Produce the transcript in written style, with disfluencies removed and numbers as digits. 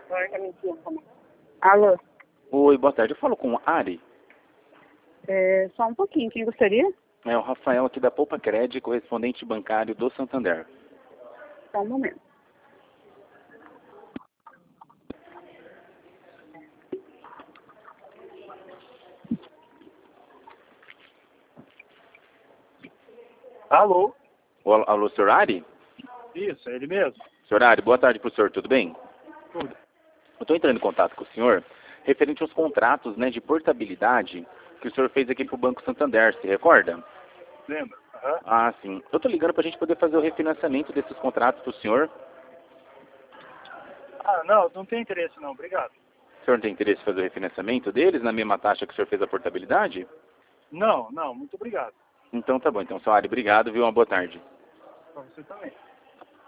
Alô? Oi, boa tarde. Eu falo com o Ari. Só um pouquinho, quem gostaria? É o Rafael aqui da Poupa Cred, correspondente bancário do Santander. Só um momento. Alô? Alô, senhor Ari? Isso, é ele mesmo? Senhor Ari, boa tarde para o senhor, tudo bem? Tudo. Eu estou entrando em contato com o senhor referente aos contratos, né, de portabilidade que o senhor fez aqui para o Banco Santander, se recorda? Lembra? Aham. Ah, sim. Eu estou ligando para a gente poder fazer o refinanciamento desses contratos para o senhor. Ah, não tem interesse não, obrigado. O senhor não tem interesse em fazer o refinanciamento deles na mesma taxa que o senhor fez a portabilidade? Não, muito obrigado. Então tá bom. Então, senhor Ari, obrigado, viu? Uma boa tarde. Pra você também.